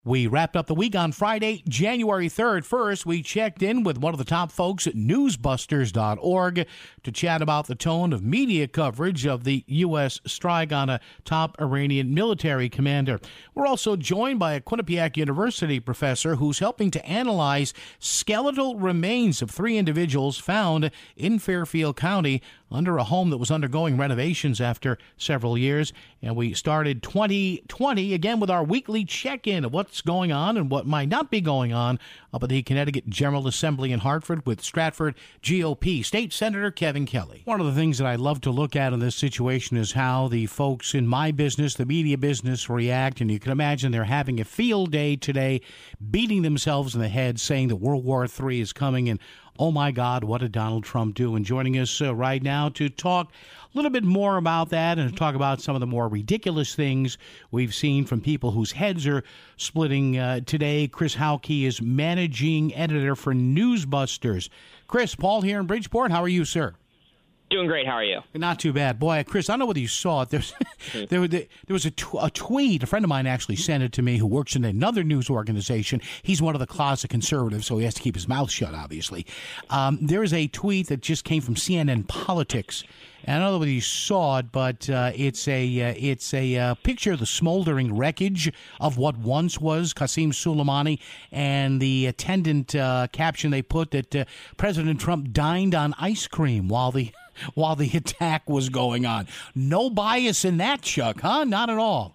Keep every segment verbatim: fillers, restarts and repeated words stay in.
We wrapped up the week on Friday, January third. First, we checked in with one of the top folks at newsbusters dot org to chat about the tone of media coverage of the U S strike on a top Iranian military commander. We're also joined by a Quinnipiac University professor who's helping to analyze skeletal remains of three individuals found in Fairfield County under a home that was undergoing renovations after several years. And we started twenty twenty again with our weekly check-in of what's going on and what might not be going on up at the Connecticut General Assembly in Hartford with Stratford G O P State Senator Kevin Kelly. One of the things that I love to look at in this situation is how the folks in my business, the media business, react. And you can imagine they're having a field day today, beating themselves in the head, saying that World War Three is coming and oh, my God, what did Donald Trump do? And joining us uh, right now to talk a little bit more about that and to talk about some of the more ridiculous things we've seen from people whose heads are splitting uh, today. Chris Hauke is managing editor for Newsbusters. Chris, Paul here in Bridgeport. How are you, sir? Doing great. How are you? Not too bad. Boy, Chris, I don't know whether you saw it. There's, there, there was a, t- a tweet. A friend of mine actually sent it to me who works in another news organization. He's one of the closet conservatives, so he has to keep his mouth shut, obviously. Um, there is a tweet that just came from C N N Politics. And I don't know whether you saw it, but uh, it's a uh, it's a uh, picture of the smoldering wreckage of what once was Qasem Soleimani, and the attendant uh, caption they put that uh, President Trump dined on ice cream while the while the attack was going on. No bias in that, Chuck, huh? Not at all.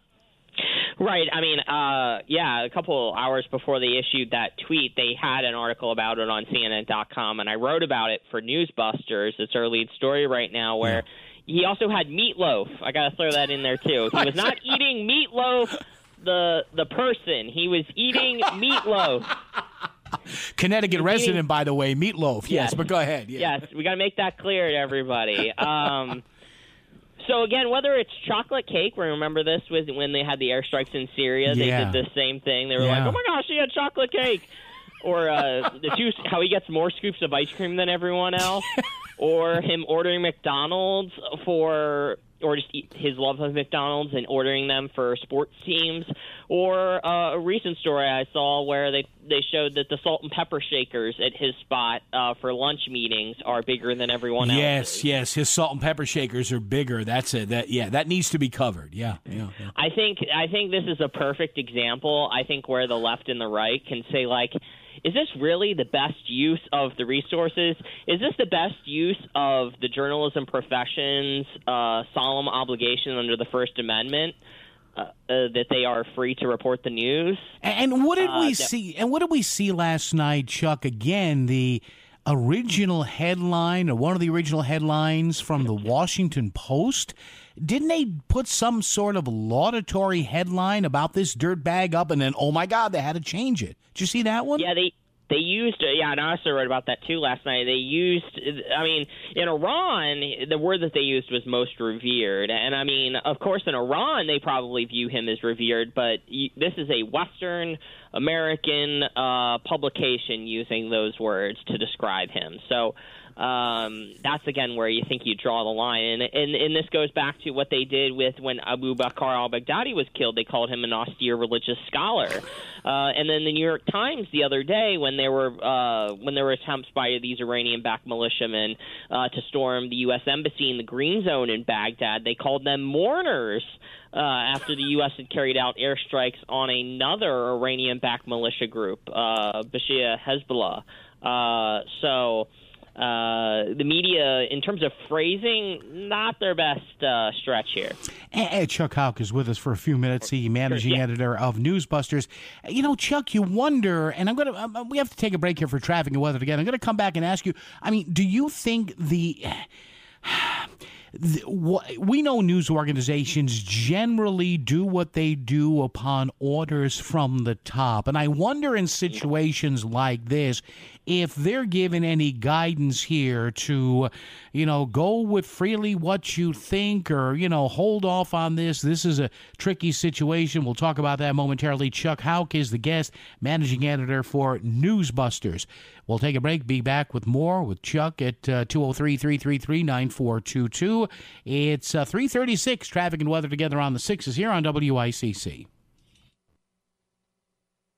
Right. I mean, uh, yeah, a couple hours before they issued that tweet, they had an article about it on C N N dot com, and I wrote about it for Newsbusters. It's our lead story right now, where yeah. he also had meatloaf. I got to throw that in there, too. He was not eating meatloaf, the the person. He was eating meatloaf. Connecticut resident, eating, by the way, meatloaf. Yes, yes, but go ahead. Yeah. Yes, we got to make that clear to everybody. Um So, again, whether it's chocolate cake, remember this was when they had the airstrikes in Syria, yeah. they did the same thing. They were yeah. like, oh, my gosh, he had chocolate cake. Or uh, the two, how he gets more scoops of ice cream than everyone else. Or him ordering McDonald's for, or just eat his love of McDonald's and ordering them for sports teams. Or uh, a recent story I saw where they, they showed that the salt and pepper shakers at his spot uh, for lunch meetings are bigger than everyone else. Yes, yes, his salt and pepper shakers are bigger. That's it. That yeah, that needs to be covered. Yeah, yeah, yeah. I think I think this is a perfect example. I think where the left and the right can say, like, is this really the best use of the resources? Is this the best use of the journalism profession's uh, solemn obligation under the First Amendment? Uh, uh, that they are free to report the news. And what did uh, we that- see? And what did we see last night, Chuck? Again, the original headline, or one of the original headlines from the Washington Post. Didn't they put some sort of laudatory headline about this dirtbag up, and then, oh my God, they had to change it? Did you see that one? Yeah, they. They used, yeah, and I also wrote about that too last night. They used, I mean, in Iran, the word that they used was most revered. And I mean, of course, in Iran, they probably view him as revered, but this is a Western American uh, publication using those words to describe him. So um, that's, again, where you think you draw the line. And, and, and this goes back to what they did with when Abu Bakr al-Baghdadi was killed. They called him an austere religious scholar. Uh, and then the New York Times the other day, when there were uh, when there were attempts by these Iranian-backed militiamen uh, to storm the U S embassy in the Green Zone in Baghdad, they called them mourners uh, after the U S had carried out airstrikes on another Iranian-backed militia group, uh, Bashir Hezbollah. Uh, so... Uh, the media, in terms of phrasing, not their best uh, stretch here. And Chuck Hauke is with us for a few minutes. He managing yeah. editor of Newsbusters. You know, Chuck, you wonder, and I'm going to. Um, we have to take a break here for traffic and weather again. I'm going to come back and ask you. I mean, do you think the? The, we know news organizations generally do what they do upon orders from the top. And I wonder in situations like this, if they're given any guidance here to, you know, go with freely what you think or, you know, hold off on this. This is a tricky situation. We'll talk about that momentarily. Chuck Hauke is the guest, managing editor for Newsbusters. We'll take a break, be back with more with Chuck at uh, two oh three, three three three, nine four two two. It's uh, three thirty-six, traffic and weather together on the sixes here on W I C C.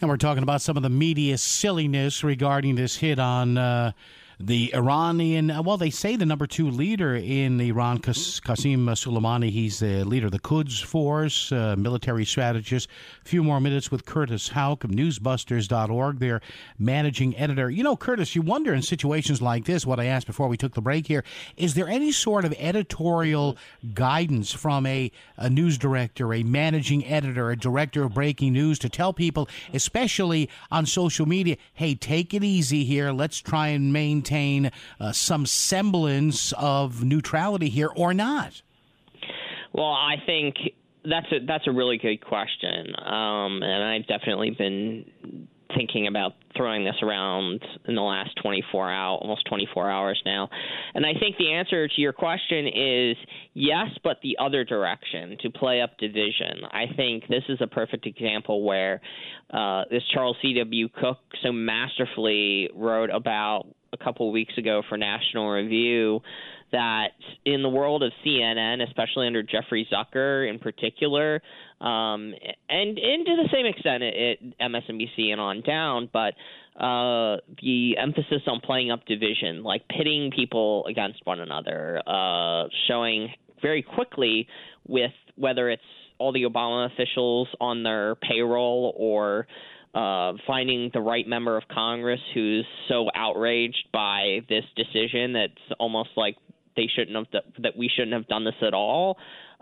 And we're talking about some of the media silliness regarding this hit on uh, the Iranian, well, they say the number two leader in Iran, Qas- Qasem Soleimani. He's the leader of the Quds Force, uh, military strategist. A few more minutes with Curtis Houck of newsbusters dot org, their managing editor. You know, Curtis, you wonder in situations like this, what I asked before we took the break here, is there any sort of editorial guidance from a, a news director, a managing editor, a director of breaking news to tell people, especially on social media, hey, take it easy here, let's try and maintain Uh, some semblance of neutrality here, or not? Well, I think that's a that's a really good question, um, and I've definitely been thinking about throwing this around in the last twenty-four hours, almost twenty-four hours now. And I think the answer to your question is yes, but the other direction, to play up division. I think this is a perfect example where uh, this Charles C W. Cook so masterfully wrote about a couple of weeks ago for National Review that in the world of C N N, especially under Jeffrey Zucker in particular, um, and, and to the same extent at, at M S N B C and on down, but uh, the emphasis on playing up division, like pitting people against one another, uh, showing very quickly with whether it's all the Obama officials on their payroll or Uh, finding the right member of Congress who's so outraged by this decision that's almost like they shouldn't have that we shouldn't have done this at all.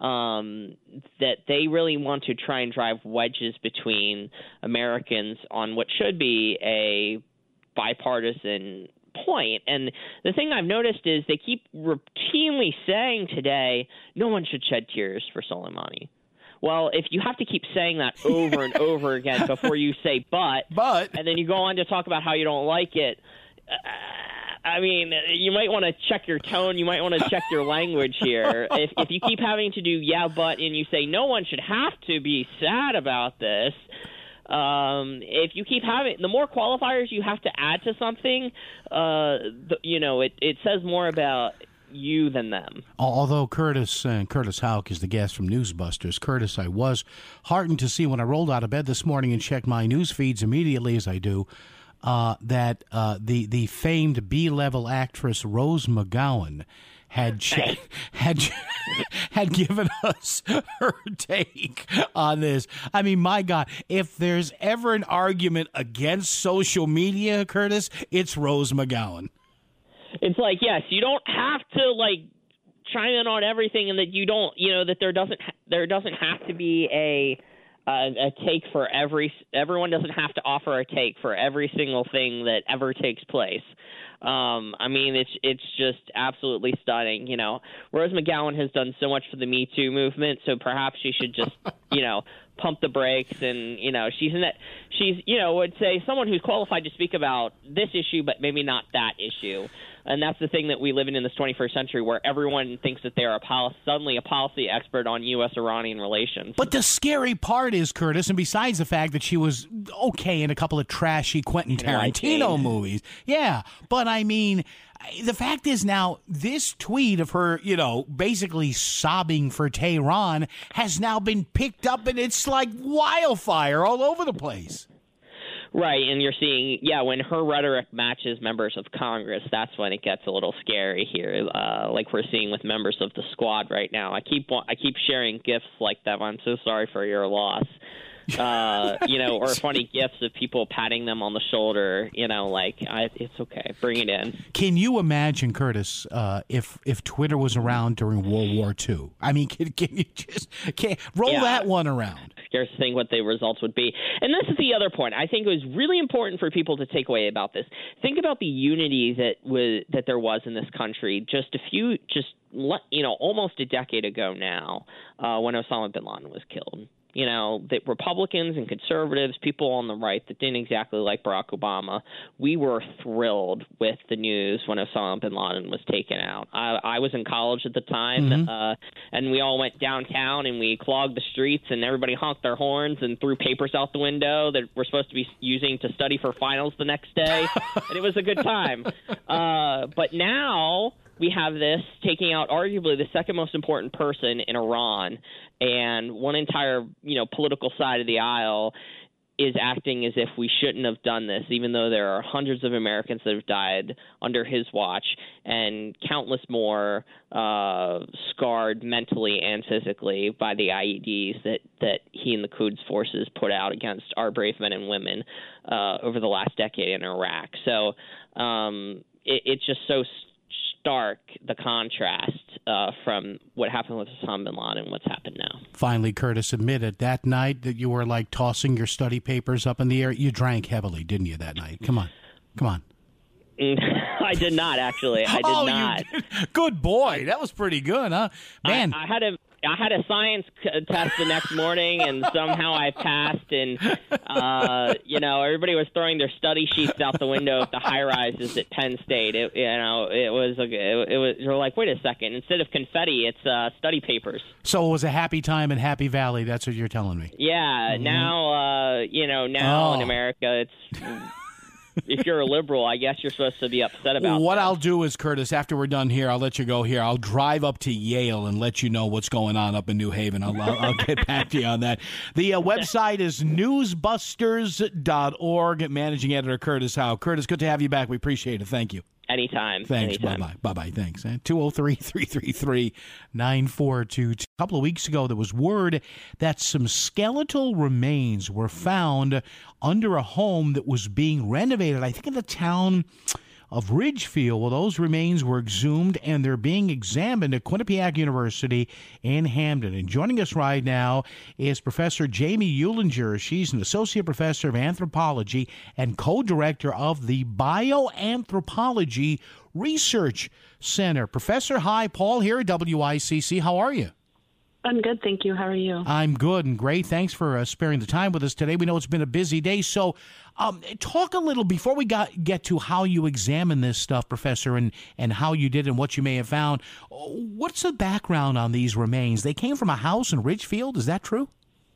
Um, that they really want to try and drive wedges between Americans on what should be a bipartisan point. And the thing I've noticed is they keep routinely saying today, no one should shed tears for Soleimani. Well, if you have to keep saying that over and over again before you say but, but, and then you go on to talk about how you don't like it, uh, I mean, you might want to check your tone. You might want to check your language here. If, if you keep having to do yeah, but, and you say no one should have to be sad about this, um, if you keep having – the more qualifiers you have to add to something, uh, the, you know, it, it says more about – you than them. Although Curtis uh, Curtis Houck is the guest from Newsbusters. Curtis, I was heartened to see when I rolled out of bed this morning and checked my news feeds immediately, as I do, uh, that uh, the the famed B-level actress Rose McGowan had che- had had given us her take on this. I mean, my God, if there's ever an argument against social media, Curtis, it's Rose McGowan. It's like, yes, you don't have to like chime in on everything, and that you don't, you know, that there doesn't there doesn't have to be a a, a take for every. Everyone doesn't have to offer a take for every single thing that ever takes place. Um, I mean, it's it's just absolutely stunning. You know, Rose McGowan has done so much for the Me Too movement, so perhaps she should just, you know, pump the brakes. And you know, she's in that. She's, you know, would say someone who's qualified to speak about this issue, but maybe not that issue. And that's the thing that we live in in this twenty-first century, where everyone thinks that they're a pol- suddenly a policy expert on U S Iranian relations. But the scary part is, Curtis, and besides the fact that she was okay in a couple of trashy Quentin Tarantino movies, yeah, but I mean, the fact is now this tweet of her, you know, basically sobbing for Tehran has now been picked up, and it's like wildfire all over the place. Right, and you're seeing, yeah, when her rhetoric matches members of Congress, that's when it gets a little scary here, uh, like we're seeing with members of the squad right now. I keep I keep sharing gifs like that. I'm so sorry for your loss. Uh, you know, or funny gifs of people patting them on the shoulder, you know, like, I, it's okay, bring it in. Can you imagine, Curtis, uh, if if Twitter was around during World War Two? I mean, can, can you just can, roll yeah. that one around? Scarce to think what the results would be. And this is the other point I think it was really important for people to take away about this. Think about the unity that was that there was in this country just a few, just, you know, almost a decade ago now, uh, when Osama bin Laden was killed. You know, that Republicans and conservatives, people on the right that didn't exactly like Barack Obama, we were thrilled with the news when Osama bin Laden was taken out. I, I was in college at the time, mm-hmm. uh, and we all went downtown and we clogged the streets, and everybody honked their horns and threw papers out the window that we're supposed to be using to study for finals the next day, and it was a good time. Uh, but now we have this taking out arguably the second most important person in Iran, and one entire, you know, political side of the aisle is acting as if we shouldn't have done this, even though there are hundreds of Americans that have died under his watch and countless more uh, scarred mentally and physically by the I E Ds that, that he and the Quds forces put out against our brave men and women uh, over the last decade in Iraq. So um, it, it's just so stark, the contrast uh, from what happened with Osama bin Laden and what's happened now. Finally, Curtis admitted that night that you were like tossing your study papers up in the air. You drank heavily, didn't you, that night? Come on. Come on. I did not, actually. I did oh, not. You did. Good boy. That was pretty good, huh? Man. I, I had a I had a science test the next morning, and somehow I passed. And uh, you know, everybody was throwing their study sheets out the window at the high rises at Penn State. It, you know, it was it, it was. You're like, wait a second. Instead of confetti, it's uh, study papers. So it was a happy time in Happy Valley. That's what you're telling me. Yeah. Mm-hmm. Now, uh, you know, now oh. in America, it's. If you're a liberal, I guess you're supposed to be upset about What that. I'll do is, Curtis, after we're done here, I'll let you go here. I'll drive up to Yale and let you know what's going on up in New Haven. I'll, I'll, I'll get back to you on that. The uh, website is newsbusters dot org. Managing editor Curtis Howe. Curtis, good to have you back. We appreciate it. Thank you. Anytime. Thanks. Anytime. Bye-bye. Bye-bye. Thanks. two oh three, three three three, nine four two two. A couple of weeks ago, there was word that some skeletal remains were found under a home that was being renovated, I think in the town of Ridgefield. Well, those remains were exhumed, and they're being examined at Quinnipiac University in Hamden. And joining us right now is Professor Jamie Eulinger. She's an associate professor of anthropology and co-director of the Bioanthropology Research Center. Professor, hi. Paul here at W I C C. How are you? I'm good, thank you. How are you? I'm good and great. Thanks for uh, sparing the time with us today. We know it's been a busy day, so um, talk a little before we got get to how you examine this stuff, Professor, and, and how you did and what you may have found. What's the background on these remains? They came from a house in Ridgefield. Is that true?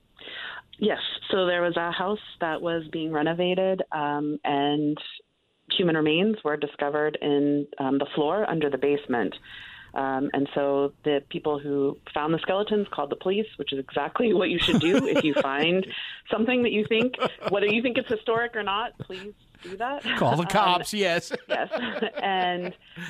Yes. So there was a house that was being renovated, um, and human remains were discovered in um, the floor under the basement. Um, and so the people who found the skeletons called the police, which is exactly what you should do if you find something that you think, whether you think it's historic or not, please do that. Call the cops, um, yes. Yes. And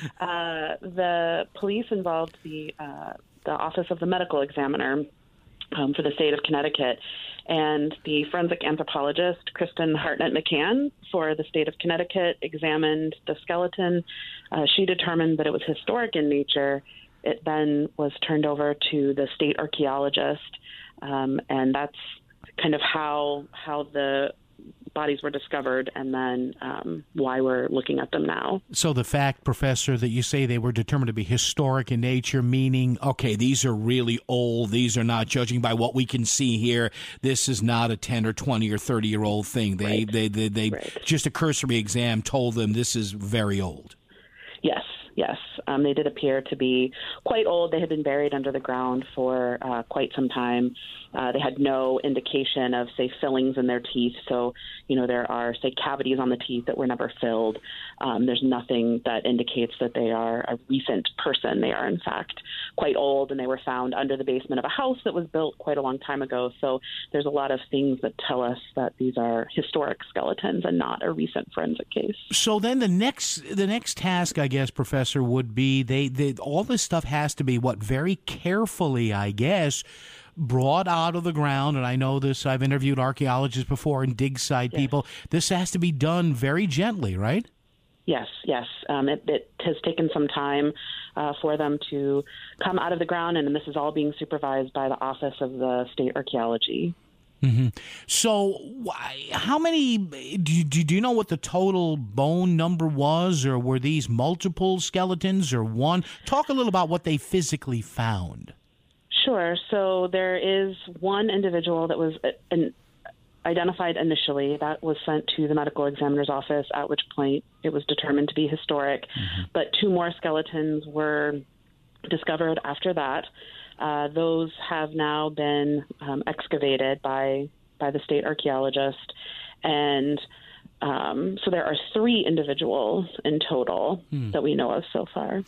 uh, the police involved the uh, the Office of the Medical Examiner um, for the state of Connecticut, and the forensic anthropologist, Kristen Hartnett McCann, for the state of Connecticut, examined the skeleton. Uh, she determined that it was historic in nature. It then was turned over to the state archaeologist, um, and that's kind of how how the bodies were discovered, and then um, why we're looking at them now. So the fact, Professor, that you say they were determined to be historic in nature, meaning, okay, these are really old. These are not, judging by what we can see here, this is not a ten or twenty or thirty-year-old thing. They, right. they, they, they right. just a cursory exam told them this is very old. Yes, yes. Um, they did appear to be quite old. They had been buried under the ground for uh, quite some time. Uh, they had no indication of, say, fillings in their teeth. So, you know, there are, say, cavities on the teeth that were never filled. Um, there's nothing that indicates that they are a recent person. They are, in fact, quite old, and they were found under the basement of a house that was built quite a long time ago. So there's a lot of things that tell us that these are historic skeletons and not a recent forensic case. So then the next the next task, I guess, Professor, would be they, they all this stuff has to be, what, very carefully, I guess, brought out of the ground. And I know this, I've interviewed archaeologists before and dig site yes. people. This has to be done very gently, right? Yes, yes. Um, it, it has taken some time uh, for them to come out of the ground, and this is all being supervised by the Office of the State Archaeology. Mm-hmm. So how many, do you, do you know what the total bone number was, or were these multiple skeletons or one? Talk a little about what they physically found. Sure. So there is one individual that was an, identified initially that was sent to the medical examiner's office, at which point it was determined to be historic. Mm-hmm. But two more skeletons were discovered after that. Uh, those have now been um, excavated by by the state archaeologist, and um, so there are three individuals in total hmm. that we know of so far.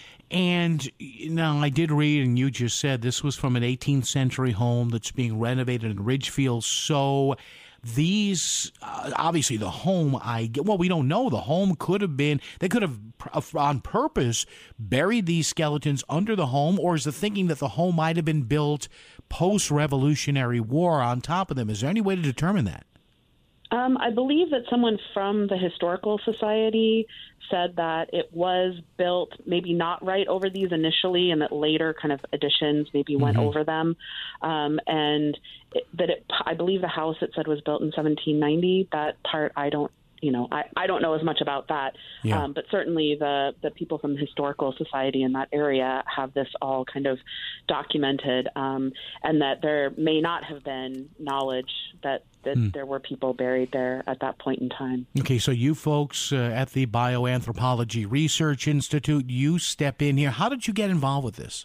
And now I did read, and you just said this was from an eighteenth century home that's being renovated in Ridgefield. So these, uh, obviously the home, I get, well, we don't know. The home could have been, they could have on purpose buried these skeletons under the home, or is the thinking that the home might have been built post-Revolutionary War on top of them? Is there any way to determine that? Um, I believe that someone from the Historical Society said that it was built maybe not right over these initially, and that later kind of additions maybe went mm-hmm. over them. Um, and it, that it, I believe the house it said was built in seventeen ninety. That part I don't, you know, I, I don't know as much about that. Yeah. Um, but certainly the, the people from the Historical Society in that area have this all kind of documented, um, and that there may not have been knowledge that that mm. there were people buried there at that point in time. Okay, so you folks uh, at the Bioanthropology Research Institute, you step in here. How did you get involved with this?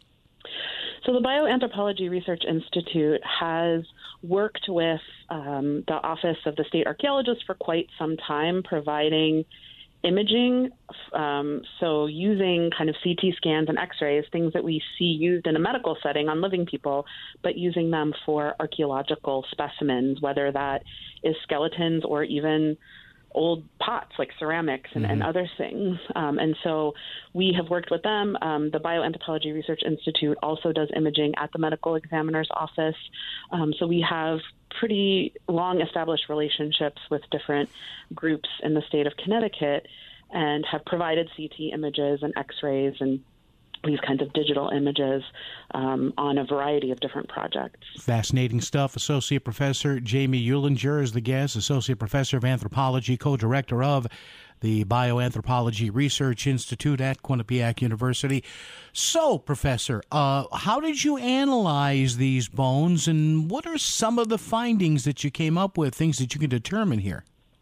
So the Bioanthropology Research Institute has worked with um, the Office of the State Archaeologist for quite some time, providing imaging, um, so using kind of C T scans and X-rays, things that we see used in a medical setting on living people, but using them for archaeological specimens, whether that is skeletons or even old pots like ceramics and, mm-hmm. and other things. Um, and so we have worked with them. Um, the Bioanthropology Research Institute also does imaging at the medical examiner's office. Um, so we have pretty long established relationships with different groups in the state of Connecticut and have provided C T images and X-rays and these kinds of digital images um, on a variety of different projects. Fascinating stuff. Associate Professor Jamie Uehlinger is the guest, Associate Professor of Anthropology, co-director of the Bioanthropology Research Institute at Quinnipiac University. So, Professor, uh, how did you analyze these bones, and what are some of the findings that you came up with, things that you can determine here?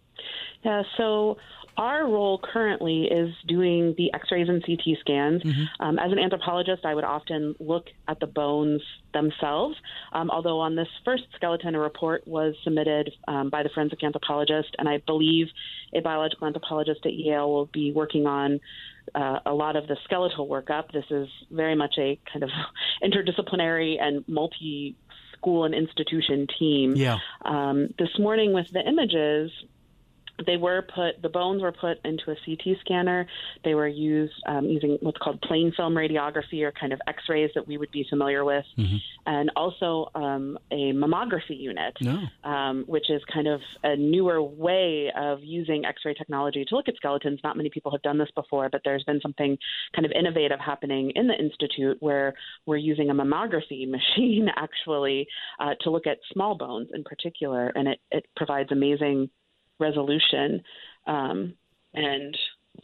Yeah, so our role currently is doing the X-rays and C T scans. Mm-hmm. Um, as an anthropologist, I would often look at the bones themselves, um, although on this first skeleton, a report was submitted um, by the forensic anthropologist, and I believe a biological anthropologist at Yale will be working on uh, a lot of the skeletal workup. This is very much a kind of interdisciplinary and multi-school and institution team. Yeah. Um, this morning with the images, They were put, the bones were put into a C T scanner. They were used um, using what's called plain film radiography, or kind of X-rays that we would be familiar with, mm-hmm. and also um, a mammography unit, no. um, which is kind of a newer way of using X-ray technology to look at skeletons. Not many people have done this before, but there's been something kind of innovative happening in the Institute where we're using a mammography machine actually uh, to look at small bones in particular, and it, it provides amazing resolution. Um, and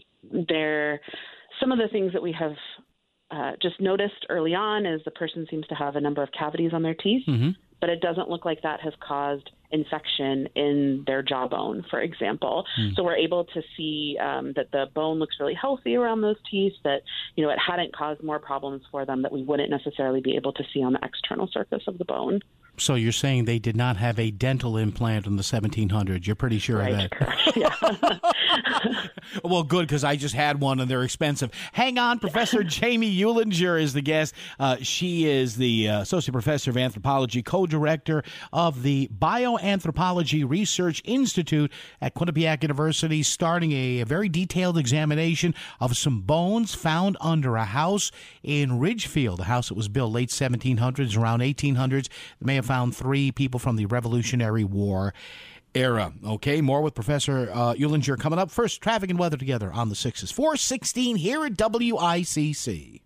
there, some of the things that we have uh, just noticed early on is the person seems to have a number of cavities on their teeth, mm-hmm. but it doesn't look like that has caused infection in their jawbone, for example. Mm. So we're able to see um, that the bone looks really healthy around those teeth, that, you know, it hadn't caused more problems for them that we wouldn't necessarily be able to see on the external surface of the bone. So you're saying they did not have a dental implant in the seventeen hundreds. You're pretty sure right, of that. Correct. Yeah. Well, good, because I just had one and they're expensive. Hang on. Professor Jamie Uehlinger is the guest. Uh, she is the uh, Associate Professor of Anthropology, co-director of the Bioanthropology Research Institute at Quinnipiac University, starting a, a very detailed examination of some bones found under a house in Ridgefield, a house that was built late seventeen hundreds, around eighteen hundreds. They may have found three people from the Revolutionary War era. Okay, more with Professor uh, Uehlinger coming up. First, traffic and weather together on the sixes. four sixteen here at W I C C.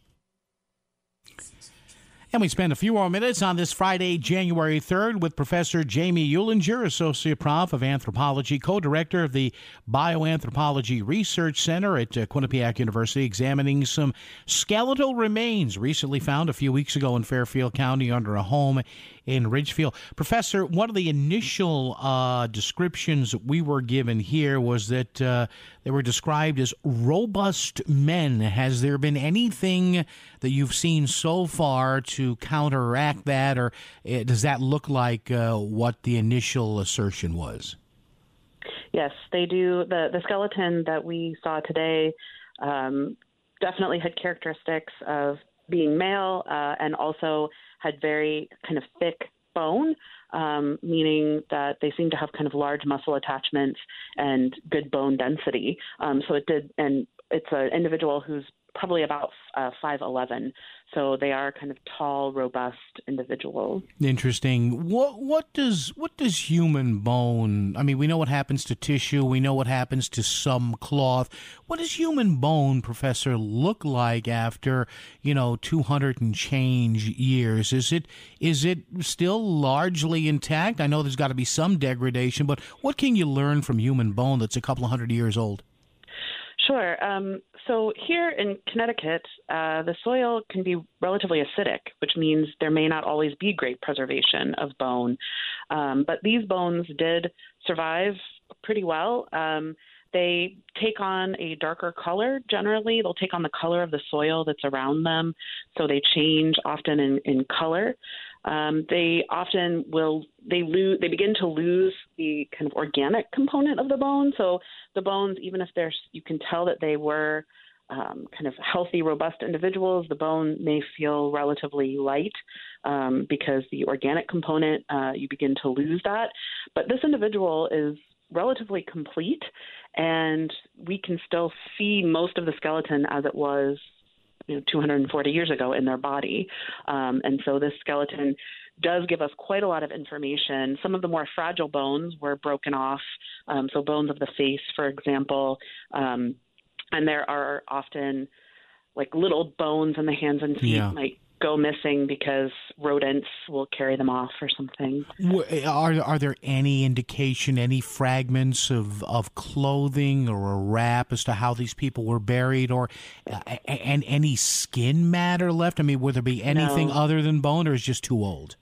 And we spend a few more minutes on this Friday, January third, with Professor Jamie Uehlinger, Associate Prof of Anthropology, co-director of the Bioanthropology Research Center at uh, Quinnipiac University, examining some skeletal remains recently found a few weeks ago in Fairfield County under a home in Ridgefield. Professor, one of the initial uh, descriptions we were given here was that uh, they were described as robust men. Has there been anything that you've seen so far to counteract that, or uh, does that look like uh, what the initial assertion was? Yes, they do. The, the skeleton that we saw today um, definitely had characteristics of being male uh, and also had very kind of thick bone, um, meaning that they seem to have kind of large muscle attachments and good bone density. Um, so it did, and it's an individual who's probably about uh, five eleven. So they are kind of tall, robust individuals. Interesting. What what does what does human bone? I mean, we know what happens to tissue. We know what happens to some cloth. What does human bone, Professor, look like after, you know, two hundred and change years? Is it is it still largely intact? I know there's got to be some degradation, but what can you learn from human bone that's a couple of hundred years old? Sure. Um, so here in Connecticut, uh, the soil can be relatively acidic, which means there may not always be great preservation of bone. Um, but these bones did survive pretty well. Um, they take on a darker color generally. They'll take on the color of the soil that's around them. So they change often in, in color. Um, they often will, they lose, they begin to lose the kind of organic component of the bone. So the bones, even if they're, you can tell that they were um, kind of healthy, robust individuals, the bone may feel relatively light um, because the organic component, uh, you begin to lose that. But this individual is relatively complete, and we can still see most of the skeleton as it was, you know, two hundred forty years ago in their body. Um, and so this skeleton does give us quite a lot of information. Some of the more fragile bones were broken off, um, so bones of the face, for example, um, and there are often like little bones in the hands and feet yeah. might go missing because rodents will carry them off or something. Are are there any indication, any fragments of, of clothing or a wrap as to how these people were buried, or uh, and any skin matter left? I mean, would there be anything No. other than bone, or is it just too old?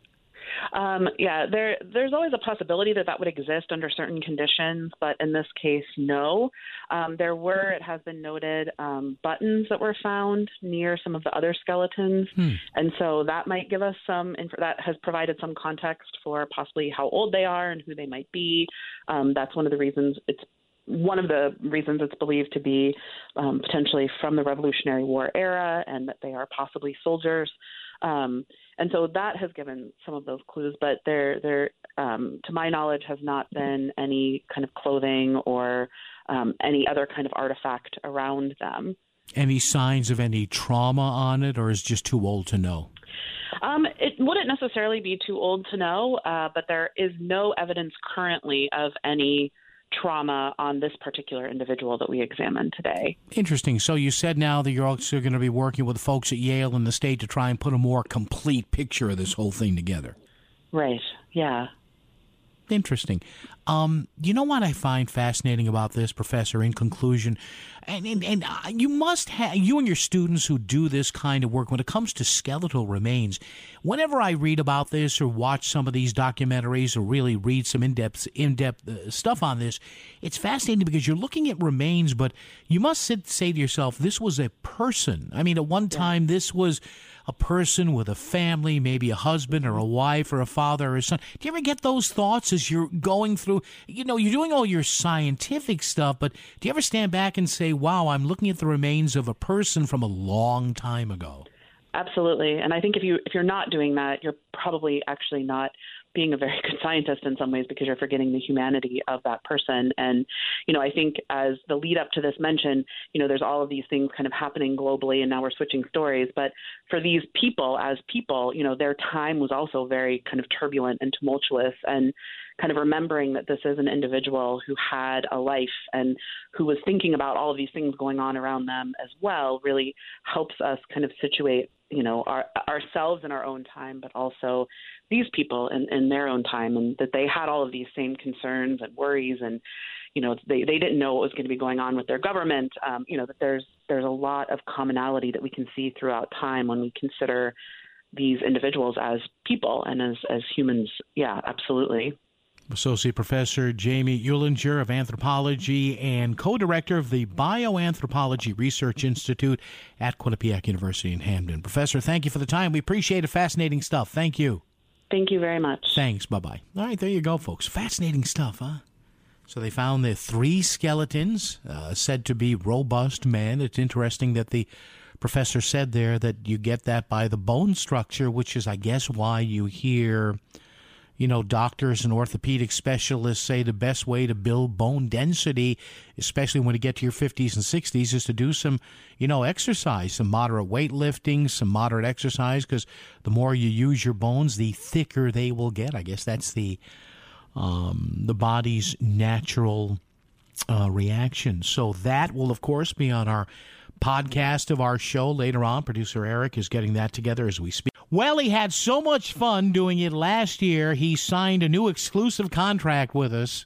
Um, yeah, there, there's always a possibility that that would exist under certain conditions, but in this case, no. Um, there were, it has been noted, um, buttons that were found near some of the other skeletons, hmm. and so that might give us some, that has provided some context for possibly how old they are and who they might be. Um, that's one of the reasons it's One of the reasons it's believed to be um, potentially from the Revolutionary War era, and that they are possibly soldiers. Um, and so that has given some of those clues, but there, there, um, to my knowledge, has not been any kind of clothing or um, any other kind of artifact around them. Any signs of any trauma on it, or is it just too old to know? Um, it wouldn't necessarily be too old to know, uh, but there is no evidence currently of any trauma on this particular individual that we examined today. Interesting. So you said now that you're also going to be working with folks at Yale and the state to try and put a more complete picture of this whole thing together. Right. Yeah. Interesting. Um, you know what I find fascinating about this, Professor, in conclusion, and, and, and you must have, you and your students who do this kind of work, when it comes to skeletal remains, whenever I read about this or watch some of these documentaries or really read some in-depth, in-depth uh, stuff on this, it's fascinating because you're looking at remains, but you must sit, say to yourself, this was a person. I mean, at one time, this was a person with a family, maybe a husband or a wife or a father or a son. Do you ever get those thoughts as you're going through, you know, you're doing all your scientific stuff, but do you ever stand back and say, wow, I'm looking at the remains of a person from a long time ago? Absolutely. And I think if you if you're not doing that, you're probably actually not being a very good scientist in some ways, because you're forgetting the humanity of that person. And, you know, I think as the lead up to this mentioned, you know, there's all of these things kind of happening globally, and now we're switching stories. But for these people as people, you know, their time was also very kind of turbulent and tumultuous, and kind of remembering that this is an individual who had a life and who was thinking about all of these things going on around them as well really helps us kind of situate, you know, our, ourselves in our own time, but also these people in, in their own time, and that they had all of these same concerns and worries, and, you know, they, they didn't know what was going to be going on with their government. Um, you know, that there's there's a lot of commonality that we can see throughout time when we consider these individuals as people and as, as humans. Yeah, absolutely. Associate Professor Jamie Uehlinger of Anthropology and co-director of the Bioanthropology Research Institute at Quinnipiac University in Hamden. Professor, thank you for the time. We appreciate it. Fascinating stuff. Thank you. Thank you very much. Thanks. Bye-bye. All right, there you go, folks. Fascinating stuff, huh? So they found the three skeletons uh, said to be robust men. It's interesting that the professor said there that you get that by the bone structure, which is, I guess, why you hear You know, doctors and orthopedic specialists say the best way to build bone density, especially when you get to your fifties and sixties, is to do some, you know, exercise, some moderate weightlifting, some moderate exercise, because the more you use your bones, the thicker they will get. I guess that's the um, the body's natural uh, reaction. So that will, of course, be on our podcast of our show later on. Producer Eric is getting that together as we speak. Well, he had so much fun doing it last year, he signed a new exclusive contract with us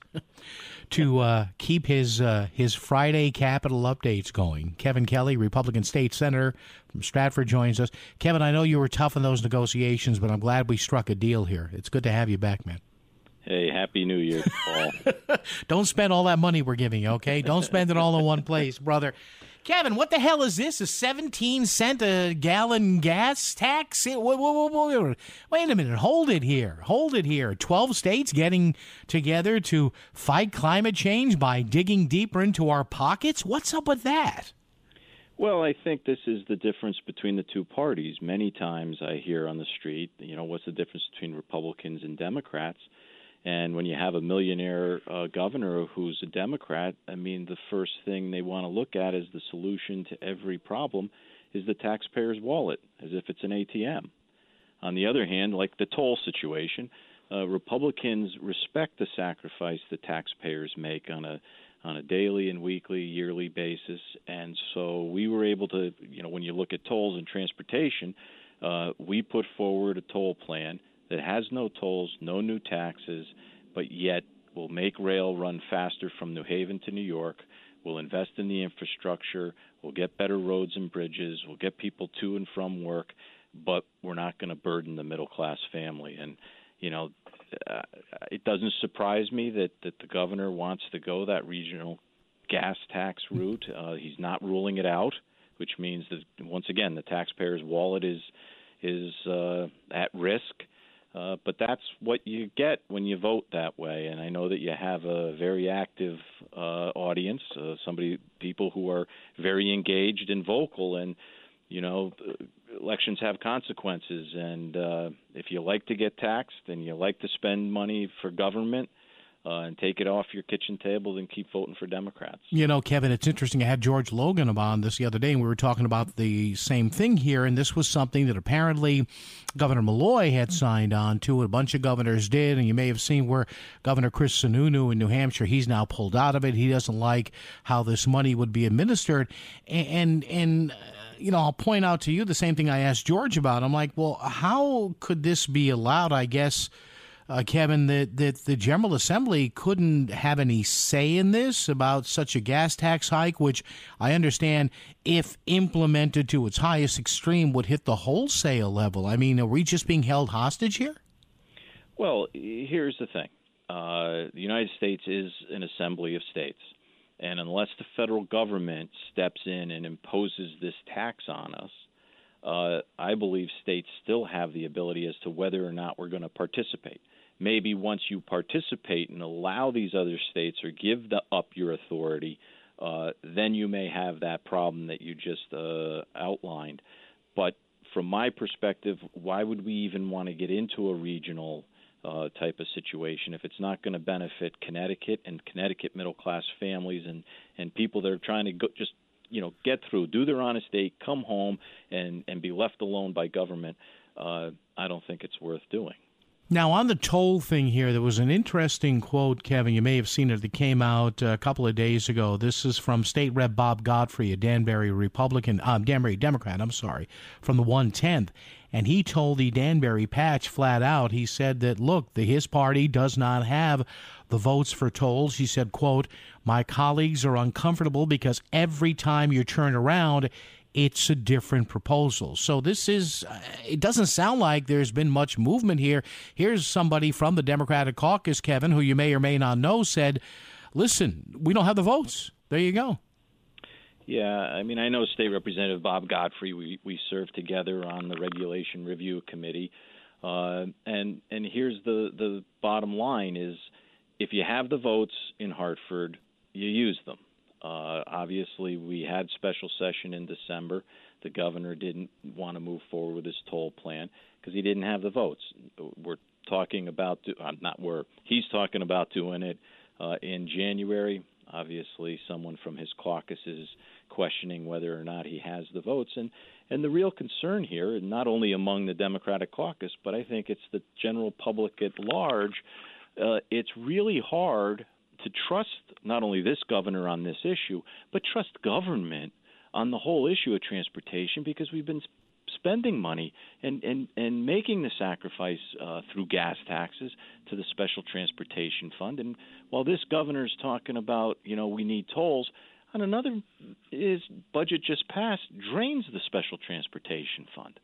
to uh, keep his uh, his Friday Capitol updates going. Kevin Kelly, Republican State Senator from Stratford, joins us. Kevin, I know you were tough in those negotiations, but I'm glad we struck a deal here. It's good to have you back, man. Hey, Happy New Year, Paul. Don't spend all that money we're giving you, okay? Don't spend it all in one place, brother. Kevin, what the hell is this? A seventeen cent a gallon gas tax? Wait, wait, wait, wait a minute. Hold it here. Hold it here. twelve states getting together to fight climate change by digging deeper into our pockets? What's up with that? Well, I think this is the difference between the two parties. Many times I hear on the street, you know, what's the difference between Republicans and Democrats? And when you have a millionaire uh, governor who's a Democrat, I mean, the first thing they want to look at as the solution to every problem is the taxpayer's wallet, as if it's an A T M. On the other hand, like the toll situation, uh, Republicans respect the sacrifice the taxpayers make on a on a daily and weekly, yearly basis. And so we were able to, you know, when you look at tolls and transportation, uh, we put forward a toll plan that has no tolls, no new taxes, but yet will make rail run faster from New Haven to New York. We'll invest in the infrastructure. We'll get better roads and bridges. We'll get people to and from work, but we're not going to burden the middle-class family. And, you know, uh, it doesn't surprise me that, that the governor wants to go that regional gas tax route. Uh, he's not ruling it out, which means that, once again, the taxpayer's wallet is, is uh, at risk. Uh, but that's what you get when you vote that way. And I know that you have a very active uh, audience, uh, somebody, people who are very engaged and vocal. And, you know, elections have consequences. And uh, if you like to get taxed and you like to spend money for government, Uh, and take it off your kitchen table and keep voting for Democrats. You know, Kevin, it's interesting. I had George Logan on this the other day, and we were talking about the same thing here, and this was something that apparently Governor Malloy had signed on to. A bunch of governors did, and you may have seen where Governor Chris Sununu in New Hampshire, he's now pulled out of it. He doesn't like how this money would be administered. And, and, and uh, you know, I'll point out to you the same thing I asked George about. I'm like, well, how could this be allowed, I guess, Uh, Kevin, that, that the General Assembly couldn't have any say in this about such a gas tax hike, which I understand, if implemented to its highest extreme, would hit the wholesale level. I mean, are we just being held hostage here? Well, here's the thing. Uh, the United States is an assembly of states. And unless the federal government steps in and imposes this tax on us, uh, I believe states still have the ability as to whether or not we're going to participate. Maybe once you participate and allow these other states or give the, up your authority, uh, then you may have that problem that you just uh, outlined. But from my perspective, why would we even want to get into a regional uh, type of situation if it's not going to benefit Connecticut and Connecticut middle-class families and, and people that are trying to go, just you know, get through, do their honest day, come home, and, and be left alone by government? Uh, I don't think it's worth doing. Now, on the toll thing here, there was an interesting quote, Kevin. You may have seen it. That came out a couple of days ago. This is from State Rep Bob Godfrey, a Danbury Republican, um, Danbury Democrat, I'm sorry, from the one tenth. And he told the Danbury Patch flat out, he said that, look, the, his party does not have the votes for tolls. He said, quote, my colleagues are uncomfortable because every time you turn around, it's a different proposal. So this is, uh, it doesn't sound like there's been much movement here. Here's somebody from the Democratic caucus, Kevin, who you may or may not know, said, listen, we don't have the votes. There you go. Yeah, I mean, I know State Representative Bob Godfrey. We, we served together on the Regulation Review Committee. Uh, and, and here's the, the bottom line is, if you have the votes in Hartford, you use them. Uh, obviously, we had special session in December. The governor didn't want to move forward with his toll plan because he didn't have the votes. We're talking about, uh, not we're, he's talking about doing it uh, in January. Obviously, someone from his caucus is questioning whether or not he has the votes. And, and the real concern here, not only among the Democratic caucus, but I think it's the general public at large, uh, it's really hard to trust not only this governor on this issue, but trust government on the whole issue of transportation, because we've been spending money and, and, and making the sacrifice uh, through gas taxes to the Special Transportation Fund. And while this governor is talking about, you know, we need tolls, on another, his budget just passed drains the Special Transportation Fund.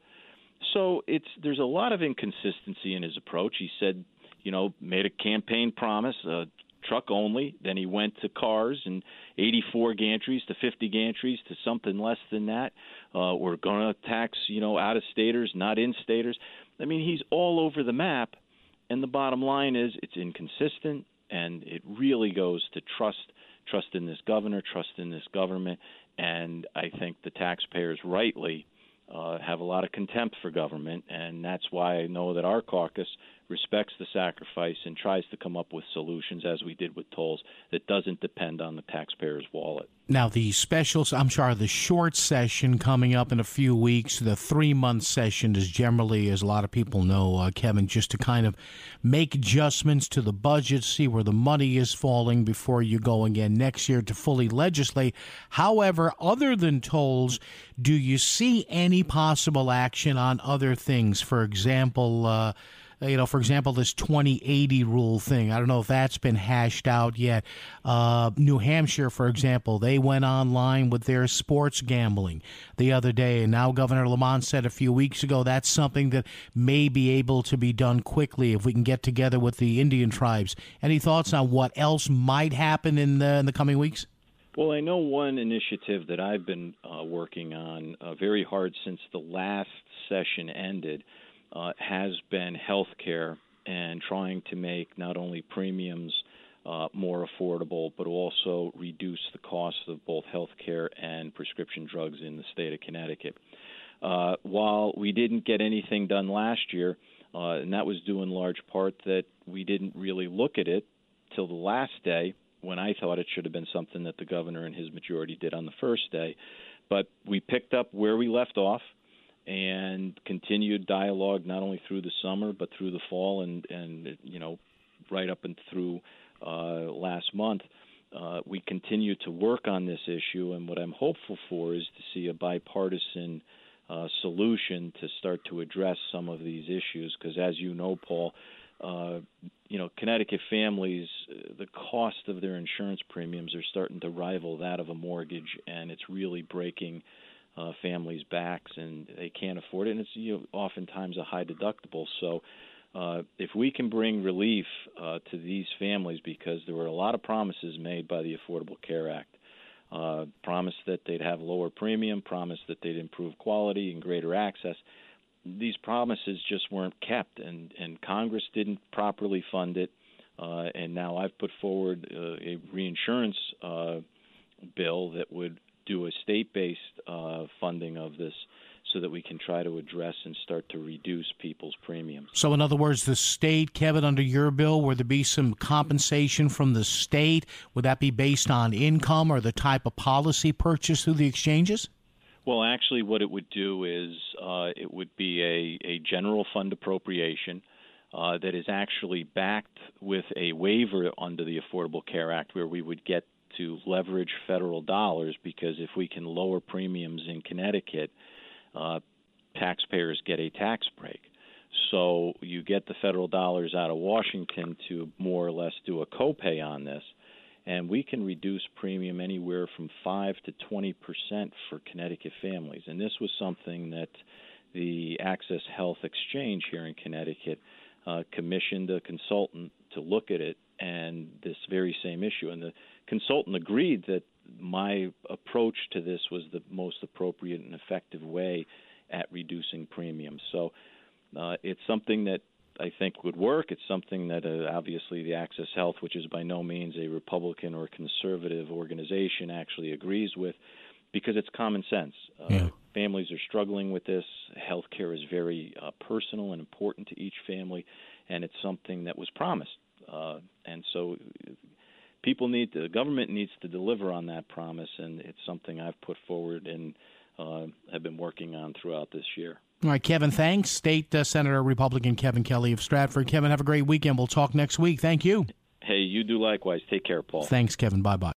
So it's there's a lot of inconsistency in his approach. He said, you know, made a campaign promise, uh, truck only. Then he went to cars and eighty-four gantries to fifty gantries to something less than that. Uh, we're going to tax, you know, out-of-staters, not in-staters. I mean, he's all over the map. And the bottom line is it's inconsistent, and it really goes to trust, trust in this governor, trust in this government. And I think the taxpayers rightly uh, have a lot of contempt for government, and that's why I know that our caucus respects the sacrifice and tries to come up with solutions, as we did with tolls, that doesn't depend on the taxpayer's wallet. Now, the special, I'm sorry, the short session coming up in a few weeks, the three-month session is generally, as a lot of people know, uh, Kevin, just to kind of make adjustments to the budget, see where the money is falling before you go again next year to fully legislate. However, other than tolls, do you see any possible action on other things? For example, uh, You know, for example, this twenty eighty rule thing. I don't know if that's been hashed out yet. Uh, New Hampshire, for example, they went online with their sports gambling the other day. And now Governor Lamont said a few weeks ago that's something that may be able to be done quickly if we can get together with the Indian tribes. Any thoughts on what else might happen in the, in the coming weeks? Well, I know one initiative that I've been uh, working on uh, very hard since the last session ended. Uh, has been health care and trying to make not only premiums uh, more affordable, but also reduce the cost of both health care and prescription drugs in the state of Connecticut. Uh, while we didn't get anything done last year, uh, and that was due in large part that we didn't really look at it till the last day, when I thought it should have been something that the governor and his majority did on the first day. But we picked up where we left off and continued dialogue not only through the summer but through the fall and, and you know, right up and through uh, last month. Uh, we continue to work on this issue, and what I'm hopeful for is to see a bipartisan uh, solution to start to address some of these issues because, as you know, Paul, uh, you know, Connecticut families, the cost of their insurance premiums are starting to rival that of a mortgage, and it's really breaking Uh, families' backs, and they can't afford it, and it's you know, oftentimes a high deductible. So uh, if we can bring relief uh, to these families, because there were a lot of promises made by the Affordable Care Act, uh, promised that they'd have lower premium, promised that they'd improve quality and greater access. These promises just weren't kept, and, and Congress didn't properly fund it, uh, and now I've put forward uh, a reinsurance uh, bill that would do a state-based uh, funding of this so that we can try to address and start to reduce people's premiums. So in other words, the state, Kevin, under your bill, would there be some compensation from the state? Would that be based on income or the type of policy purchased through the exchanges? Well, actually what it would do is uh, it would be a, a general fund appropriation uh, that is actually backed with a waiver under the Affordable Care Act where we would get to leverage federal dollars, because if we can lower premiums in Connecticut, uh, taxpayers get a tax break. So you get the federal dollars out of Washington to more or less do a copay on this, and we can reduce premium anywhere from five to twenty percent for Connecticut families. And this was something that the Access Health Exchange here in Connecticut uh, commissioned a consultant to look at it, and this very same issue. And the consultant agreed that my approach to this was the most appropriate and effective way at reducing premiums. So uh, it's something that I think would work. It's something that uh, obviously the Access Health, which is by no means a Republican or conservative organization, actually agrees with, because it's common sense. Uh, yeah. families are struggling with this. Health care is very uh, personal and important to each family, and it's something that was promised. Uh, and so people need, the government needs to deliver on that promise, and it's something I've put forward and uh, have been working on throughout this year. All right, Kevin, thanks. State uh, Senator Republican Kevin Kelly of Stratford. Kevin, have a great weekend. We'll talk next week. Thank you. Hey, you do likewise. Take care, Paul. Thanks, Kevin. Bye-bye.